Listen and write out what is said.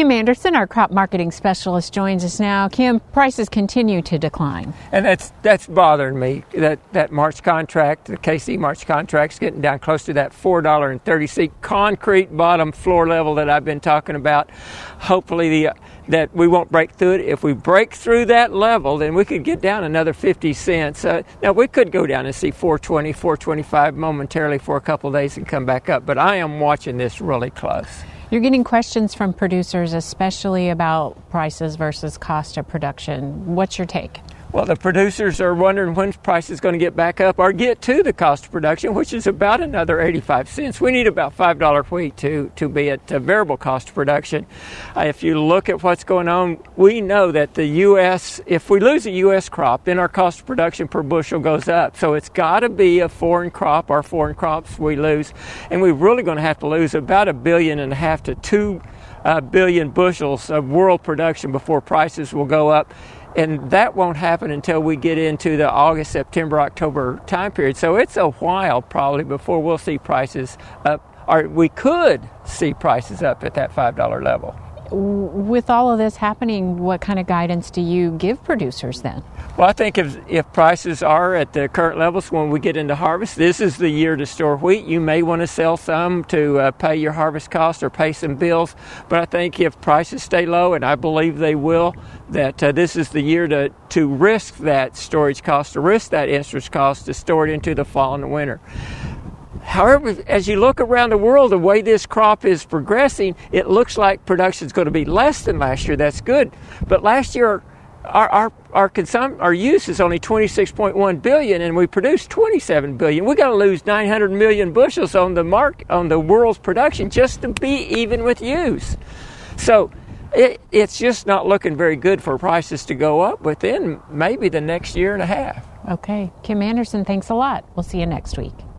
Kim Anderson, our crop marketing specialist, joins us now. Kim, prices continue to decline. And that's bothering me. That March contract, the KC March contract's getting down close to that $4.30 concrete bottom floor level that I've been talking about. Hopefully that we won't break through it. If we break through that level, then we could get down another 50 cents. Now, we could go down and see 420, 425 momentarily for a couple of days and come back up. But I am watching this really close. You're getting questions from producers, especially about prices versus cost of production. What's your take? Well, the producers are wondering when price is going to get back up or get to the cost of production, which is about another 85 cents. We need about $5 wheat to be at variable cost of production. If you look at what's going on, we know that the U.S., if we lose a U.S. crop, then our cost of production per bushel goes up. So it's got to be a foreign crop, our foreign crops we lose. And we're really going to have to lose about 1.5 billion to 2 billion bushels of world production before prices will go up. And that won't happen until we get into the August, September, October time period. So it's a while probably before we'll see prices up, or we could see prices up at that $5 level. With all of this happening, what kind of guidance do you give producers then? Well, I think if prices are at the current levels when we get into harvest, this is the year to store wheat. You may want to sell some to pay your harvest cost or pay some bills. But I think if prices stay low, and I believe they will, that this is the year to risk that storage cost, to risk that interest cost, to store it into the fall and the winter. However, as you look around the world, the way this crop is progressing, it looks like production is going to be less than last year. That's good. But last year, our use is only 26.1 billion, and we produced 27 billion. We're going to lose 900 million bushels on the world's production just to be even with use. So it's just not looking very good for prices to go up within maybe the next year and a half. Okay. Kim Anderson, thanks a lot. We'll see you next week.